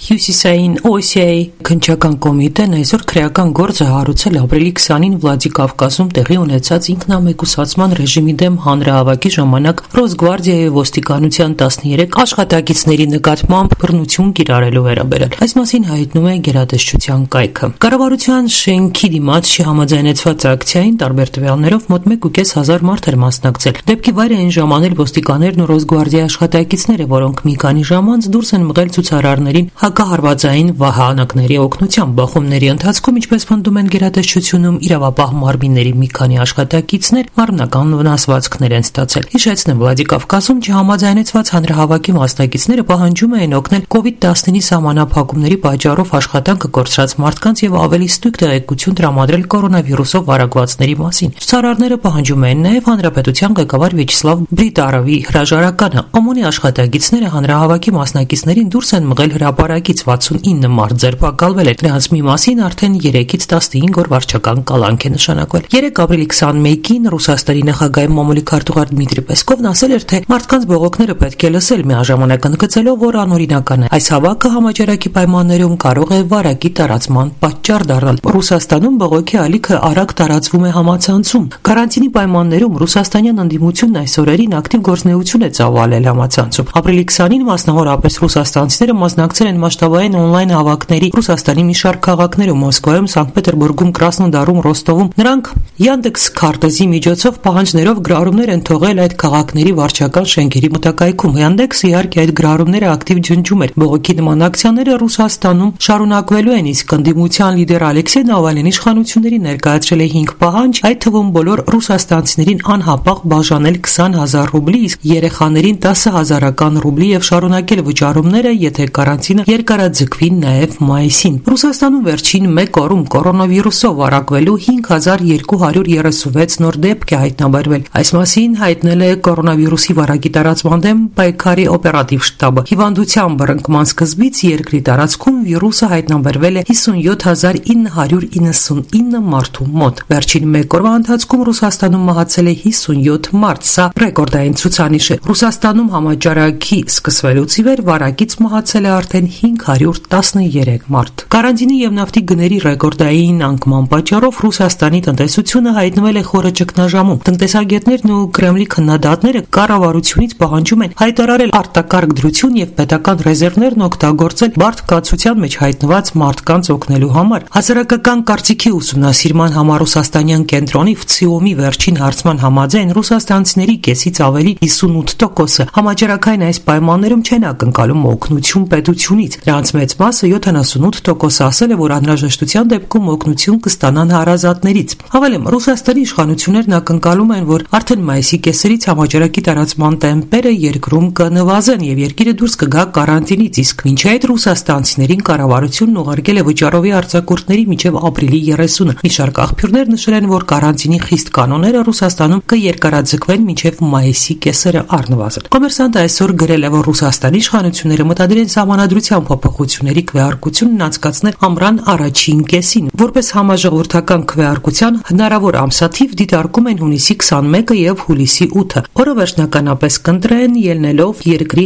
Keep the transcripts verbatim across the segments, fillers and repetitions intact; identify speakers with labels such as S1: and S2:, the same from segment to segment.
S1: Հյուսիսային Օսիայի քննչական կոմիտեն այսօր քրեական գործ է հարուցել ապրիլի քսանին Վլադիկավկազում տեղի ունեցած ինքնամեկուսացման ռեժիմի դեմ հանրահավաքի ժամանակ Ռոսգվարդիայի ոստիկանության տասներեք աշխատակիցների նկատմամբ բռնություն կիրառելու վերաբերյալ։ Այս մասին հայտնում է գերատեսչության կայքը։ Կառավարության շենքի դիմաց չհամաձայնեցված ակցիային տարբեր տվյալներով մոտ մեկ ու կես հազար մարդ էր մասնակցել։ Դեպքի վայր էին ժամանել ոստիկաններն ու Ռոսգվարդիայի աշխատակիցները, որոնք մի քանի ժամ անց դուրս են մղել ցուցարարներին հակահարվածային վահանակների օգնությամբ։ Բախումների ընթացքում, ինչպես պնդում են գերատեսչությունում, իրավապահ մարմինների մի քանի աշխատակիցներ մարմնական վնասվածքներ են ստացել։ Հիշեցնեմ, Վլադիկավկազում չհամաձայնեցված հանրահավաքի մասնակիցները պահանջում էին օգնել կովիդ տասնինը սահմանափակումների պատճառով աշխատանքը կորցրած մարդկանց եւ ավելի ստույգ տեղեկություն տրամադրել կորոնավիրուսով վարակվածների մասին։ Ցուցարարները պահանջում էին նաեւ հանրապետության ղեկավար Վյաչեսլավ Բրիտարովի հրաժարականը։ Օմոնի աշխատակիցները հանրահավաքի մասնակիցներին դուրս են մղել հրապարակից, վաթսունինը մարդ ձերբակալվել է։ Նրանց մի մասին արդեն երեքից տասնհինգ օր վարչական կալանք է նշանակվել։ երեք ապրիլի քսանմեկին Ռուսաստանի նախագահ մամուլի քարտուղար Դմիտրի Պեսկովն ասել էր, թե մարդկանց բողոքները պետք է լսել, միաժամանակ ընդգծելով, որ անօրինական է։ Այս հավաքը համաճարակի պայմաններում կարող է վարակի տարածման պատճառ դառնալ։ Ռուսաստանում բողոքի ալիքը արագ տարածվում է համացանցում։ Կարանտինի պայմաններում ռուսաստանյան ընդդիմությունն այս օրերին ակտիվ գործունեություն է ծավալել համացանցում։ Ապրիլի քսանին մասնավորապես ռուսաստանցիները մասնակցել են մասշտաբային օնլայն հավաքների Ռուսաստանի մի շարք քաղաքներում՝ Մոսկվայում, Սանկտ Պետերբուրգում, Կրասնոդարում, Ռոստովում։ Նրանք Yandex քարտեզի միջոցով պահանջներով գրառումներ են թողել այդ քաղաքների վարչական շենքերի մոտակայքում։ Yandex-ը իհարկե այդ գրառումները ակտիվ ջնջում էր։ Բողոքի նման ակցիաները Ռուսաստանում շարունակվելու են, իսկ ընդդիմության լիդեր Ալեքսեյ Նավալնին իշխանությունների ներկայացրել է հինգ պահանջ, այդ թվում բոլոր ռուսաստանցիներին անհապաղ բաժանել քսան հազար ռուբլի, իսկ երեխաներին տասը հազարական ռուբլի եւ շարունակել վճարումները, եթե կարանտինը երկարաձգվի նաև մայիսին։ Ռուսաստանում վերջին մեկ օրում կորոնավիրուսով վարակվելու հինգ հազար երկու հարյուր երեսունվեց նոր դեպք է հայտնաբերվել։ Այս մասին հայտնել է կորոնավիրուսի վարակի տարածման դեմ պայքարի օպերատիվ շտաբը։ Հիվանդության բռնկման սկզբից երկրի տարածքում վիրուսը հայտնաբերվել է հիսունյոթ հազար ինը հարյուր իննսունինը մարդու մոտ։ Վերջին մեկ օրվա ընթացքում Ռուսաստանում մահացել է հիսունյոթ մարդ։ Սա ռեկորդային ցուցանիշ է։ Ռուսաստանում համաճարակի սկսվելուց ի վեր վարակից մահացել է արդեն հինգ հարյուր տասներեք մարդ։ Կարանտինի եւ նավթի գների ռեկորդային անկման պատճառով Ռուսաստանի տնտեսությունը հայտնվել է խորը ճգնաժամում։ Տնտեսագետներն ու Կրեմլի քննադատները կառավարությունից պահանջում են հայտարարել արտակարգ դրություն եւ պետական ռեզերվներն օգտագործել բարդ կացության մեջ հայտնված մարդկանց օգնելու համար։ Հասարակական կարծիքի ուսումնասիրման համար ռուսաստանյան կենտրոնի վցիոմի վերջին հարցման համաձայն ռուսաստանցիների կեսից ավելի հիսունութ տոկոսը համաճարակային այս պայմաններում չեն ակնկալում օգնություն պետությունից։ Նրանց մեծ մասը յոթանասունութ տոկոս ասել է, որ անհրաժեշտության դեպքում օգնություն կստանան հարազատներից։ Հավելեմ, Ռուսաստանի իշխանություններն ակնկալում են, որ արդեն մայիսի կեսերից համաճարակի տարածման տեմպերը երկրում կնվազեն եւ երկիրը դուրս կգա կարանտինից, իսկ մինչ այդ ռուսաստանցիներին կառավարությունն ուղարկել է վճարովի արձակուրդների մինչեւ ապրիլի երեսունը։ Մի շարք աղբյուրներ նշել են, որ կարանտինի խիստ կանոնները Ռուսաստանում կերկարաձգվեն մինչեւ մայիսի կեսերը առնվազն։ Կոմերսանտը այսօր գրել է, որ Ռուսաստանի իշխանությունները մտադիր են սահմանադրության փոփոխությունների քվեարկությունն անցկացնել ամռան առաջին կեսին։ Որպես համաժողովրդական քվեարկության հնարավոր ամսաթիվ դիտարկում են հունիսի քսանմեկը եւ հուլիսի ութը, որը վերջնականապես կընտրեն ելնելով երկրի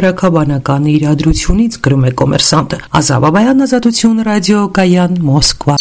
S1: համաճարակաբանական իրադրությունից, գրում է Կոմերսանտը։ Ազատ Բաբայան, Ազատություն ռադիո, Կայան, Մոսկվա։